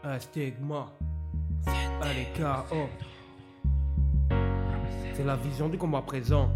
Stigma, allez KO. C'est la vision du combat présent.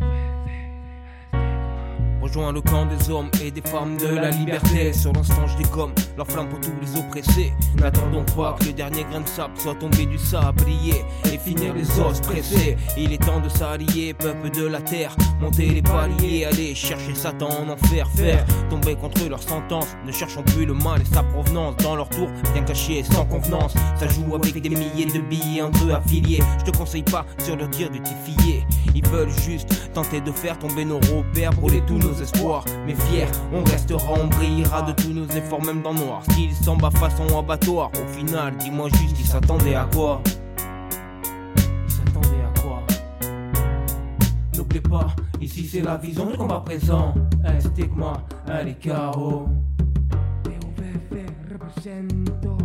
Rejoins le camp des hommes et des femmes de la liberté. Sur l'instant je dégomme leur flamme pour tous les oppressés. N'attendons pas que le dernier grain de sable soit tombé du sablier et finir les os pressés. Il est temps de s'allier, peuple de la terre. Monter les paliers, aller chercher Satan en enfer. Faire tomber contre leur sentence. Ne cherchons plus le mal et sa provenance. Dans leur tour, bien caché, sans convenance. Ça joue avec des milliers de billets entre eux affiliés. Je te conseille pas sur leur dire de t'y fier. Ils veulent juste tenter de faire tomber nos repères, brûler tous nos espoirs. Mais fiers, on restera, on brillera de tous nos efforts, même dans le noir. Style s'en bat façon abattoir. Au final, dis-moi juste, ils s'attendaient à quoi? Ils s'attendaient à quoi? N'oublie pas, ici c'est la vision du combat présent. Stigma, allez KO. POVF represento.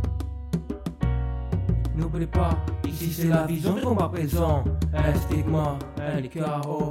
N'oublie pas, ici c'est la vision du combat présent. Stigma, allez KO.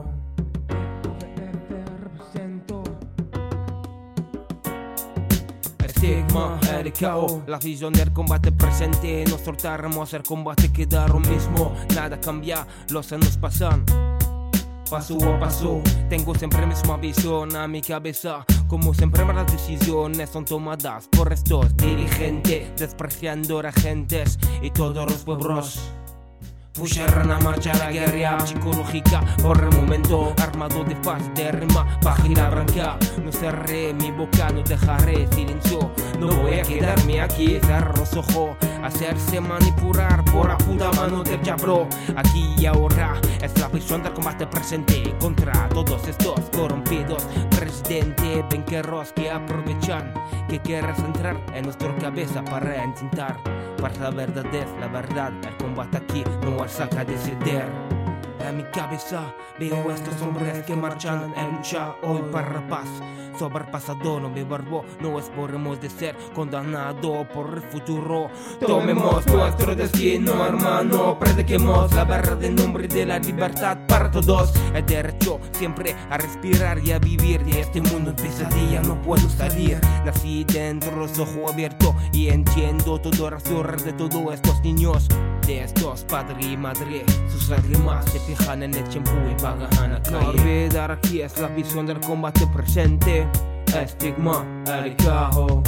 Stigma, el KO, la visión del combate presente. Nos soltaremos a hacer combate, queda lo mismo. Nada cambia, los años pasan paso a paso, tengo siempre misma visión a mi cabeza. Como siempre las decisiones son tomadas por estos dirigentes, despreciando a gentes y todos los pueblos. Pusieron a marcha la guerra psicológica por el momento, armado de paz, de rima, página blanca. No cerré mi boca, no dejaré silencio. No voy a quedarme aquí, cerrar los ojos, hacerse manipular por la puta mano del diablo. Aquí y ahora es la prisión del combate presente contra todos estos corrompidos presidentes benqueros que aprovechan que quieres entrar en nuestra cabeza para intentar. Para la verdad es la verdad, el combate aquí no hay saca de ceder. En mi cabeza veo estos hombres que marchan en lucha hoy para la paz. Sobrepasado, no me barbó, no esperemos de ser condenado por el futuro. Tomemos nuestro destino, hermano, prediquemos la verdad en nombre de la libertad para todos. El derecho siempre a respirar y a vivir de este mundo en pesadilla, no puedo salir. Nací dentro los ojos abiertos y entiendo todo el razón de todos estos niños. De estos padre y madre, sus lágrimas se fijan en el champú y pagan a calle. No olvidar aquí es la visión del combate presente. Stigma, el KO.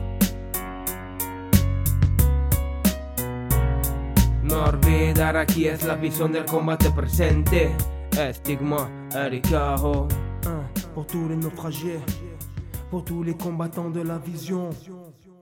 No olvidar aquí es la visión del combate presente. Stigma, el KO. Pour tous les naufragés, pour tous les combattants de la vision.